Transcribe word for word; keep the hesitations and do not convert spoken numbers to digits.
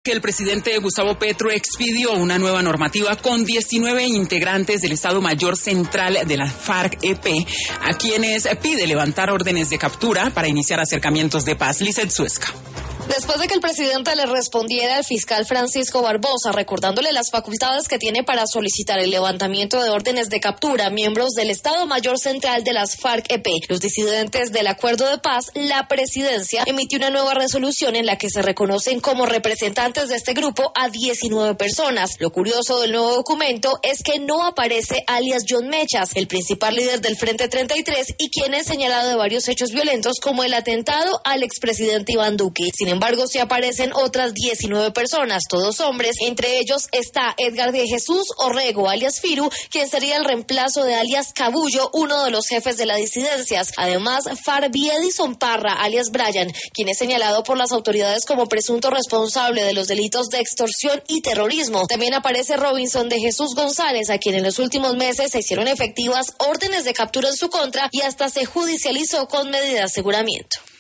que el presidente Gustavo Petro expidió una nueva normativa con diecinueve integrantes del Estado Mayor Central de la FARC-E P, a quienes pide levantar órdenes de captura para iniciar acercamientos de paz. Lizeth Suezca. Después de que el presidente le respondiera al fiscal Francisco Barbosa, recordándole las facultades que tiene para solicitar el levantamiento de órdenes de captura a miembros del Estado Mayor Central de las FARC-E P, los disidentes del Acuerdo de Paz, la presidencia emitió una nueva resolución en la que se reconocen como representantes de este grupo a diecinueve personas. Lo curioso del nuevo documento es que no aparece alias John Mechas, el principal líder del Frente treinta y tres y quien es señalado de varios hechos violentos como el atentado al expresidente Iván Duque. Sin embargo, Sin embargo, sí aparecen otras diecinueve personas, todos hombres. Entre ellos está Edgar de Jesús Orrego, alias Firu, quien sería el reemplazo de alias Cabullo, uno de los jefes de las disidencias. Además, Farby Edison Parra, alias Brian, quien es señalado por las autoridades como presunto responsable de los delitos de extorsión y terrorismo. También aparece Robinson de Jesús González, a quien en los últimos meses se hicieron efectivas órdenes de captura en su contra y hasta se judicializó con medida de aseguramiento.